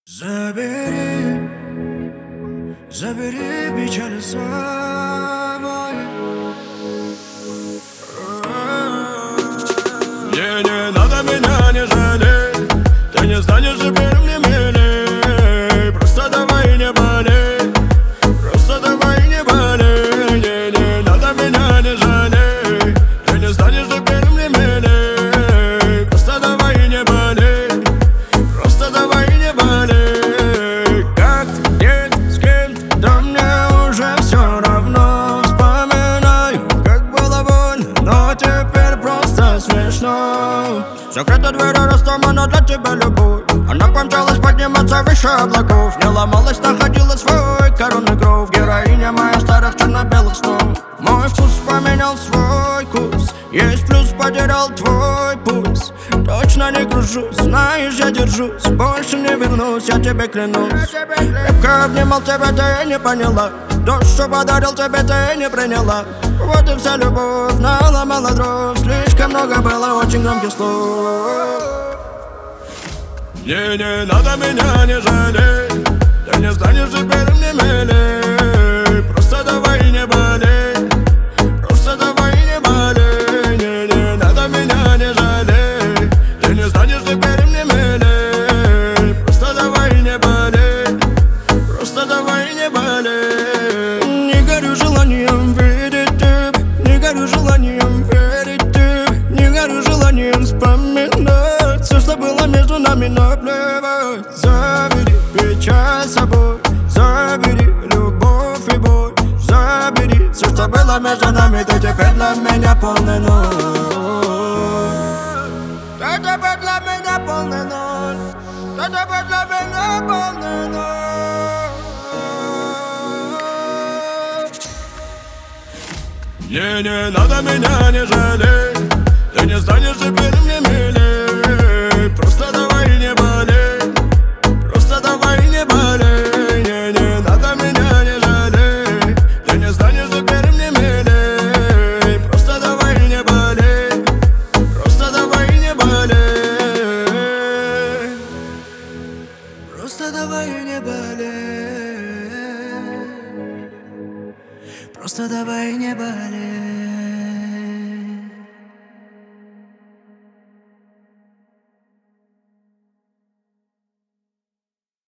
Забери, забери печаль с собой. Мне не надо, меня не жалей. Ты не станешь теперь мне милей. Просто давай не болей. Просто давай не болей. Не надо, меня не жалей. Ты не станешь теперь мне милей. Просто давай не болей. Просто давай не болей. Как, где, с кем, да мне уже все равно. Вспоминаю, как было больно, но теперь просто смешно. Закрыта дверь, растомана для тебя любовь. Она помчалась подниматься выше облаков. Не ломалась, находила свой коронный кров. Героиня моя старых черно-белых снов. Мой вкус поменял свой курс. Есть плюс, потерял твой пульс. Точно не кружусь, знаешь, я держусь. Больше не вернусь, я тебе клянусь. Крепко обнимал тебя, ты не поняла. Дождь, что подарил тебе, ты не приняла. Вот и вся любовь, наломала дров. Слишком много было очень громких слов. Мне не надо, меня не жалей. Ты не станешь теперь мне милей. Просто давай не болей. Просто давай не болей. Не надо, меня не жалей. Ты не станешь теперь мне милей. Просто давай не болей. Просто давай не болей. Не горю желанием видеть тебя. Не горю желанием верить тебе. Не горю желанием вспоминать все, что было между нами, наплевать. Забери печаль с собой. Забери любовь и боль. Забери все, что было между нами. Ты теперь для меня полный ноль. Ты теперь для меня полный ноль. Ты теперь для меня полный ноль. Мне не надо, меня не жалей. Ты не станешь теперь мне милей. Просто давай не болей. Просто давай не болей. Не надо, меня не жалей. Ты не станешь теперь мне милей. Просто давай не болей. Просто давай не болей. Просто давай не болей. Просто давай не болей.